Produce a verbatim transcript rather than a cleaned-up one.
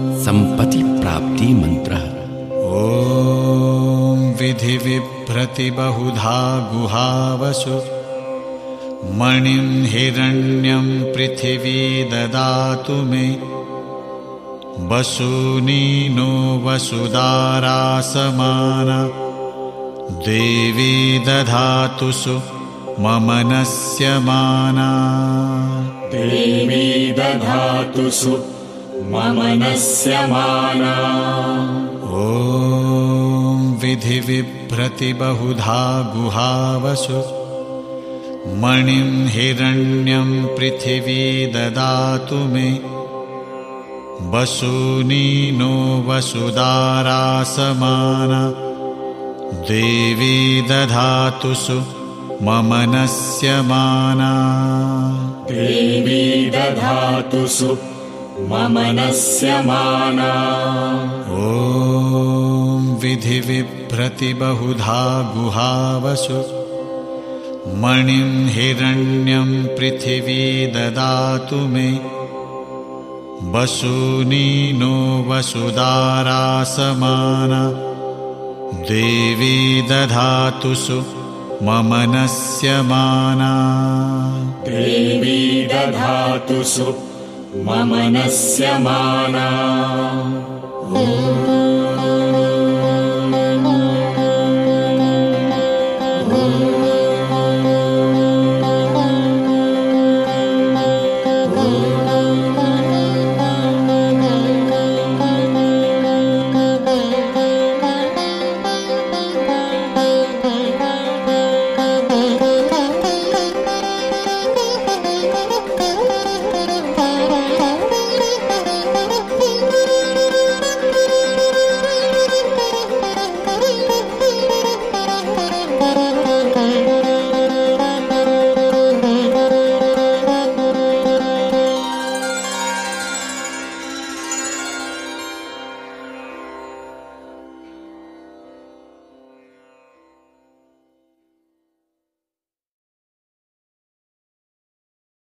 संपत्ति प्राप्ति मंत्र। ओम विधि विभ्रति बहुधा गुहावसु मणिं हिरण्यं पृथिवी ददातु मे वसूनी नो वसुधारासमाना देवी दधातु सु मम नस्यमाना देवी दधातु सु मम नस्यमाना। ॐ विधि विभ्रति बहुधा गुहावसु मणिं हिरण्यं पृथिवी ददातु मे वसूनी नो वसुधारासमाना देवी दधातु सु मम नस्यमाना देवी दधातु सु मम नस्यमाना। ॐ विधि विभ्रति बहुधा गुहावसु मणिं हिरण्यं पृथिवी ददातु मे वसूनी नो वसुधारासमाना देवी दधातु सु मम नस्यमाना देवी दधातु सु मम नस्यमाना।